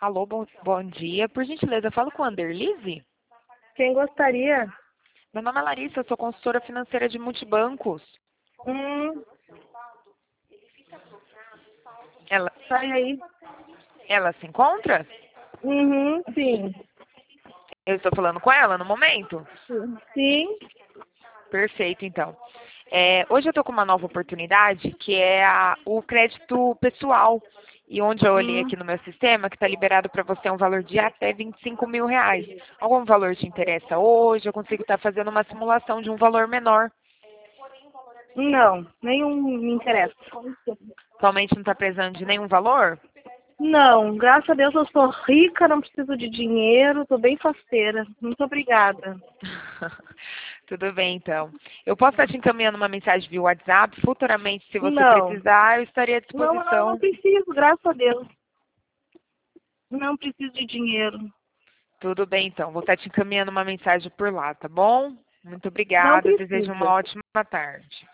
Alô, bom dia. Por gentileza, eu falo com a Anderlise? Quem gostaria? Meu nome é Larissa, eu sou consultora financeira de multibancos. Hum, Ela, sai aí. ela se encontra? Uhum, sim. Eu estou falando com ela no momento? Sim. Perfeito, então. Hoje eu estou com uma nova oportunidade, que é o crédito pessoal. E onde eu olhei Hum, aqui no meu sistema, que está liberado para você um valor de até R$ 25.000. Algum valor te interessa hoje? Eu consigo estar fazendo uma simulação de um valor menor. não, nenhum me interessa. Atualmente não está precisando de nenhum valor? Não, graças a Deus eu sou rica, não preciso de dinheiro, tô bem faceira. Muito obrigada. Tudo bem, então. Eu posso estar te encaminhando uma mensagem via WhatsApp. Futuramente, se você Não, precisar, eu estaria à não disposição. preciso, graças a Deus. Não preciso de dinheiro. Tudo bem, então. Vou estar te encaminhando uma mensagem por lá, tá bom? Muito Não obrigada. Desejo uma precisa. ótima tarde.